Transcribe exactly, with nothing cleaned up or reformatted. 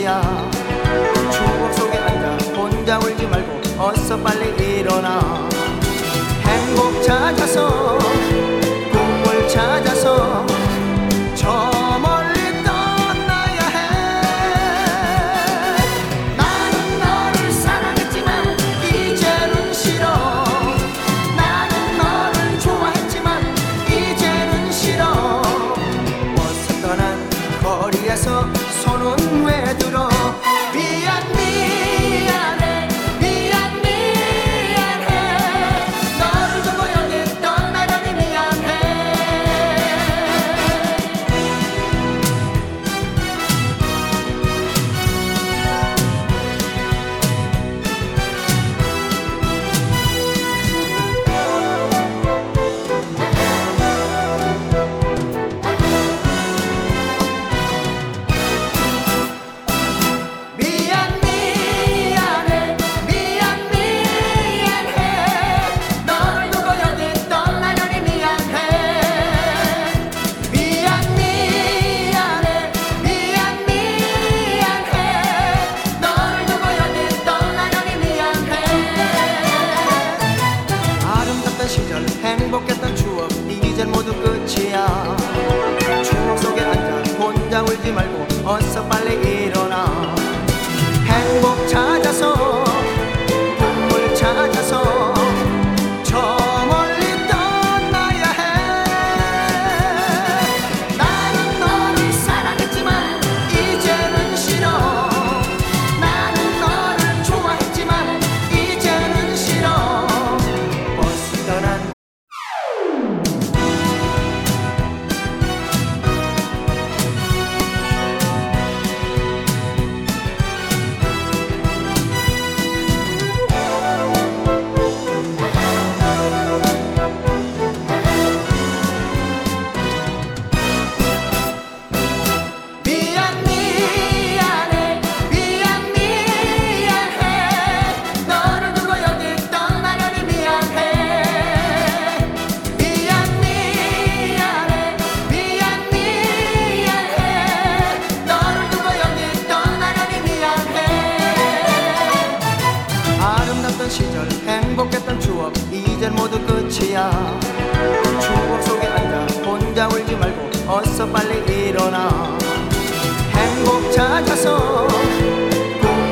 끝이야. 추억 속에 앉아 혼자 울지 말고 어서 빨리 일어나. 행복 찾아서 꿈을 찾아서 저 멀리 떠나야 해. 나는 너를 사랑했지만 이제는 싫어. 나는 너를 좋아했지만 이제는 싫어. 버스 떠난 거리에서 손은 왜 들어. 미안 미안해 미안 미안해. 너를 두고 여기 떠나려니 미안해. 미안 미안해 미안 미안해. 너를 두고 여기 떠나려니 미안해. 미안 미안해 미안 미안해. 너를 두고 여기 떠나려니 미안해. 아름답던 시절 행복했던 추억 이젠 모두 끝이야. 추억 속에 앉아 혼자 울지 말고 어서 빨리 일어나. 행복 찾아서 꿈을 찾아서 저 멀리 떠나야 해. 나는 너를 사랑했지만 이제는 싫어. 나는 너를 좋아했지만 이제는 싫어. 버스 떠난 미안 미안해 미안 미안해. 너를 두고 여기 떠나려니 미안해. 미안 미안해 미안 미안해. 너를 두고 여기 떠나려니 미안해. 아름답던 시절 행복했던 추억 이젠 모두 끝이야. 추억 속에 앉아 혼자 울지 말고 어서 빨리 일어나.